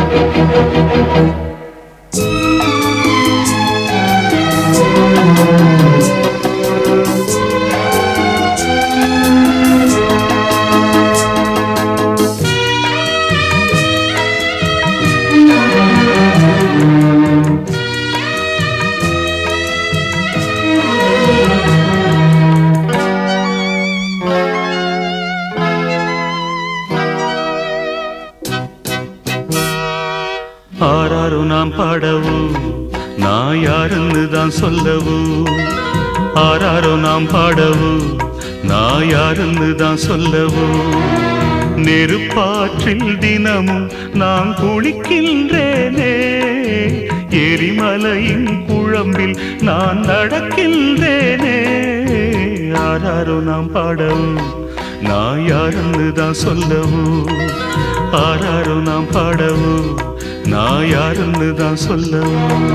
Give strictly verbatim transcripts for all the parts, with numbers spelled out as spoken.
ஆராரோ நாம் பாடவும் நான் யாருன்னு தான் சொல்லவும் ஆராரோ நாம் பாடவும் நான் யாருன்னு தான் சொல்லவும் நெருப்பாற்றில் தினமும் நான் குளிக்கின்றேனே எரிமலையின் குழம்பில் நான் நடக்கின்றேனே ஆராரோ நாம் பாடவும் நான் யாருன்னு தான் சொல்லவும் ஆராரோ நாம் பாடவும் நான் யாருன்னு தான் சொல்லவும்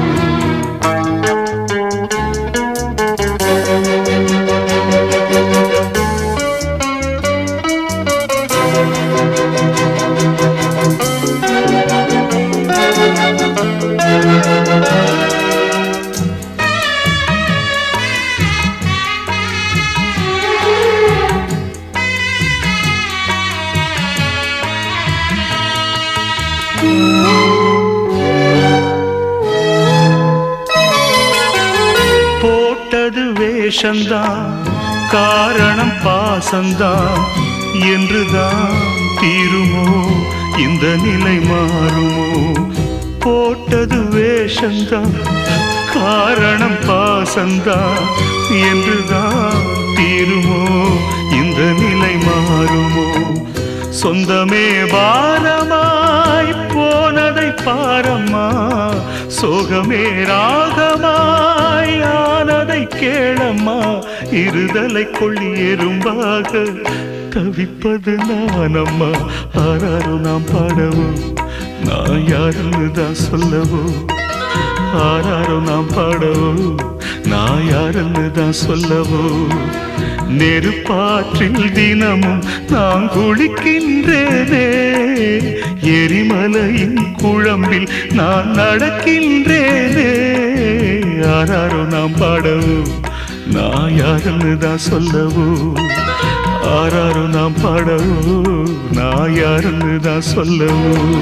போட்டது வேஷந்தான் காரணம் பாசந்தான் என்றுதான் தீருமோ இந்த நிலை மாறுமோ போட்டது வேஷந்தான் காரணம் பாசந்தான் என்றுதான் தீருமோ இந்த நிலை மாறுமோ சொந்தமே பாரமாய் போனதை பாரம்மா சோகமே ராகமாய் ஆனதை கேளம்மா இருதலை கொள்ளி எறும்பாக தவிப்பது நானம்மா ஆராரோ நாம் பாடவும் நான் யாருன்னு தான் சொல்லவும் ஆராரோ நாம் பாடவும் நான் யாருன்னு தான் சொல்லவும் நெருப்பாற்றில் தினமும் நான் குளிக்கின்றேனே எரிமலையின் குழம்பில் நான் நடக்கின்றேனே ஆராரோ நாம் பாடவும் நான் யாருன்னு தான் சொல்லவும் ஆராரோ நாம் பாடவும் நான் யாருன்னு தான் சொல்லவும்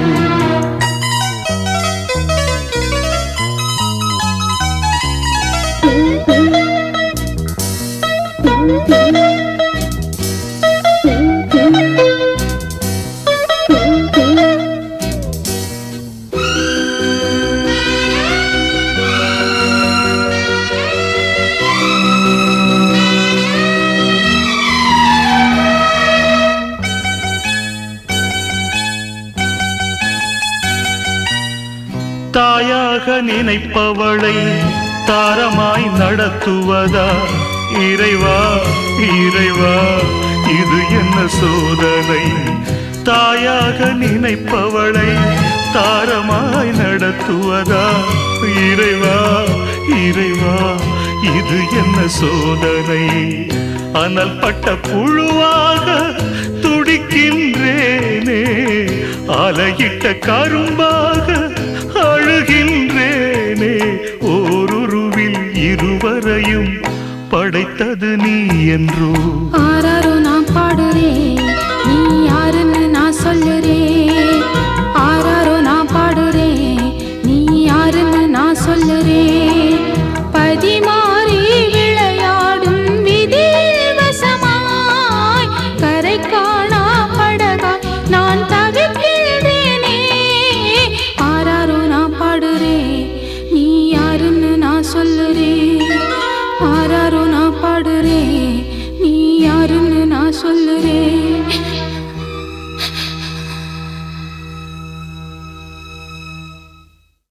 தாயாக நினைப்பவளை தாரமாய் நடத்துவதா இறைவா இறைவா இது என்ன சோதனை தாயாக நினைப்பவளை தாரமாய் நடத்துவதா இறைவா இறைவா இது என்ன சோதனை அனல் பட்ட புழுவாக துடிக்கின்றேனே அலையிட்ட கரும்பாக அழுகின்றேனே ஓருருவில் இருவரையும் படைத்தது நீ என்றோ ஆராரோ நான் பாடுறேன் நீ யாருன்னு நான் சொல்லுறேன் ஆராரோ நான் பாடுறேன் நீ யாருன்னு நான் சொல்லுறேன் பதிமாறி விளையாடும் விதியில் வசமாய் கரை காணா படகா நான் தவிக்கின்றேனே ஆராரோ நான் பாடுறேன் நீ யாருன்னு நான் சொல்லுறேன் ஆராரோ நான் பாடுறேன் நீ யாருன்னு நான் சொல்லுறேன்